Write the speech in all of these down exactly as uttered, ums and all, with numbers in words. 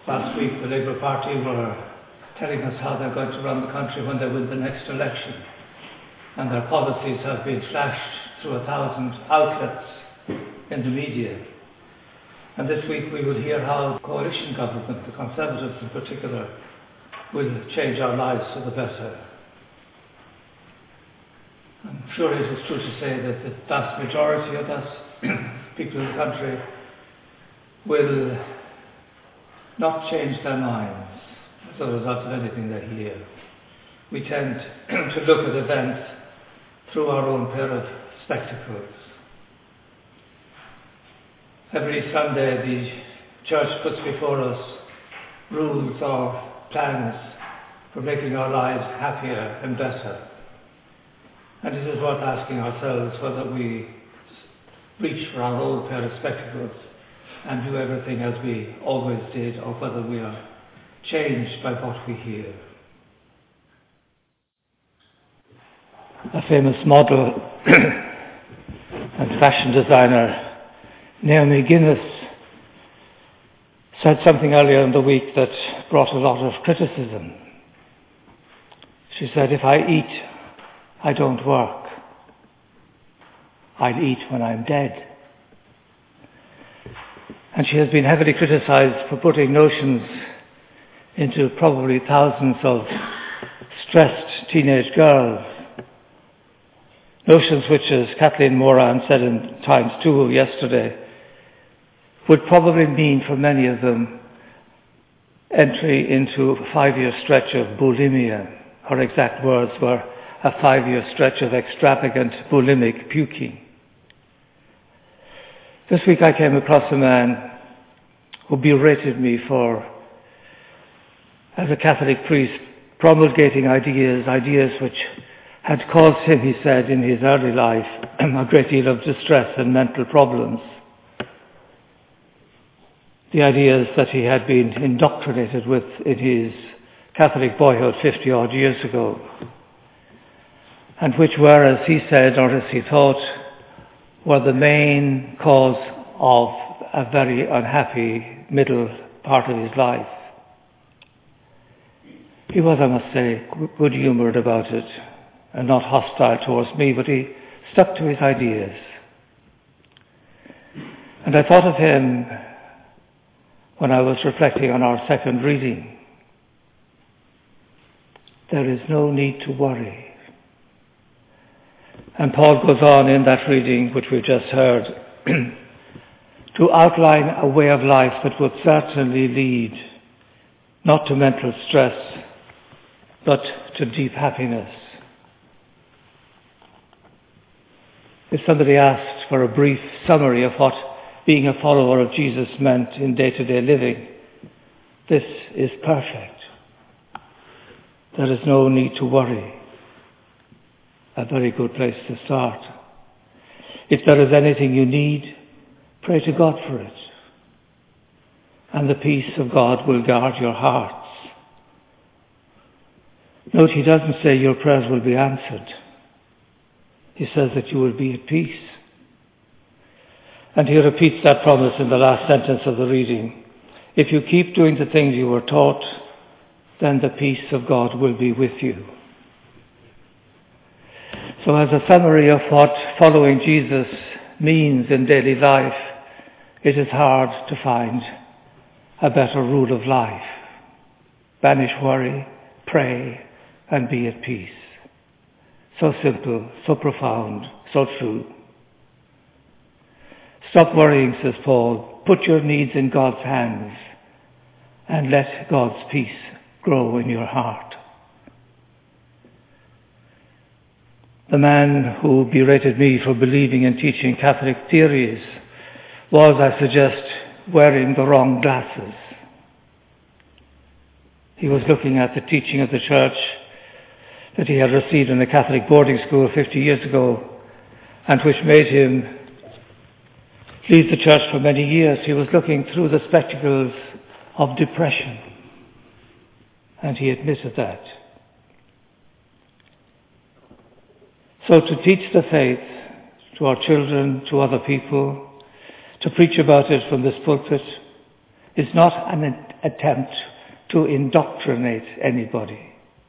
Last week the Labour Party were telling us how they're going to run the country when they win the next election. And their policies have been flashed through a thousand outlets in the media. And this week we will hear how the coalition government, the Conservatives in particular, will change our lives for the better. I'm sure it is true to say that the vast majority of us, people in the country, will not change their minds as a result of anything they hear. We tend to look at events through our own pair of spectacles. Every Sunday the church puts before us rules or plans for making our lives happier and better. And it is worth asking ourselves whether we reach for our own pair of spectacles and do everything as we always did, or whether we are changed by what we hear. A famous model and fashion designer, Naomi Guinness, said something earlier in the week that brought a lot of criticism. She said, "If I eat, I don't work. I'll eat when I'm dead." And she has been heavily criticized for putting notions into probably thousands of stressed teenage girls. Notions which, as Kathleen Moran said in Times two yesterday, would probably mean for many of them entry into a five-year stretch of bulimia. Her exact words were a five-year stretch of extravagant bulimic puking. This week I came across a man who berated me for, as a Catholic priest, promulgating ideas, ideas which had caused him, he said, in his early life, a great deal of distress and mental problems. The ideas that he had been indoctrinated with in his Catholic boyhood fifty-odd years ago, and which were, as he said, or as he thought, were the main cause of a very unhappy middle part of his life. He was, I must say, good-humoured about it and not hostile towards me, but he stuck to his ideas. And I thought of him when I was reflecting on our second reading. There is no need to worry. And Paul goes on in that reading, which we just heard, to outline a way of life that would certainly lead not to mental stress, but to deep happiness. If somebody asked for a brief summary of what being a follower of Jesus meant in day-to-day living, this is perfect. There is no need to worry. A very good place to start. If there is anything you need, pray to God for it. And the peace of God will guard your hearts. Note, he doesn't say your prayers will be answered. He says that you will be at peace. And he repeats that promise in the last sentence of the reading. If you keep doing the things you were taught, then the peace of God will be with you. So as a summary of what following Jesus means in daily life, it is hard to find a better rule of life. Banish worry, pray, and be at peace. So simple, so profound, so true. Stop worrying, says Paul. Put your needs in God's hands and let God's peace grow in your heart. The man who berated me for believing and teaching Catholic theories was, I suggest, wearing the wrong glasses. He was looking at the teaching of the church that he had received in a Catholic boarding school fifty years ago, and which made him leave the church for many years. He was looking through the spectacles of depression, and he admitted that. So to teach the faith to our children, to other people, to preach about it from this pulpit, is not an attempt to indoctrinate anybody.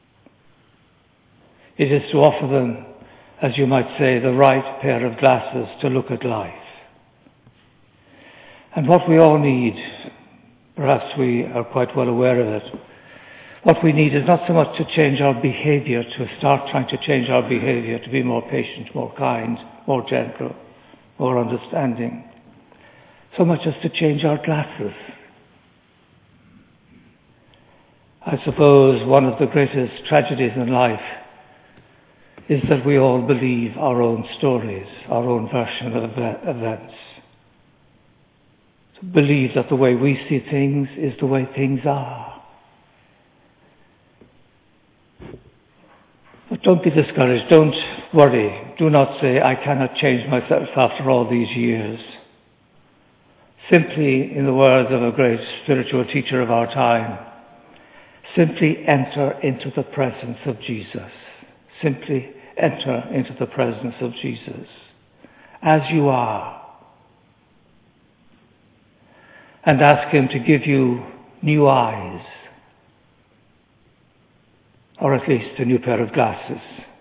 It is to offer them, as you might say, the right pair of glasses to look at life. And what we all need, perhaps we are quite well aware of it, what we need is not so much to change our behaviour, to start trying to change our behaviour, to be more patient, more kind, more gentle, more understanding, so much as to change our glasses. I suppose one of the greatest tragedies in life is that we all believe our own stories, our own version of events. To believe that the way we see things is the way things are. But don't be discouraged, don't worry, do not say, I cannot change myself after all these years. Simply, in the words of a great spiritual teacher of our time, simply enter into the presence of Jesus. Simply enter into the presence of Jesus as you are, and ask him to give you new eyes, or at least a new pair of glasses,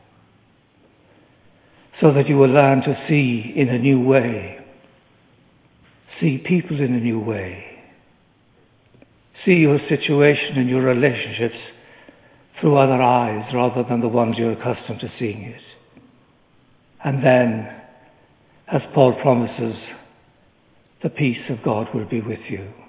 so that you will learn to see in a new way, see people in a new way, see your situation and your relationships through other eyes rather than the ones you're accustomed to seeing it. And then, as Paul promises, the peace of God will be with you.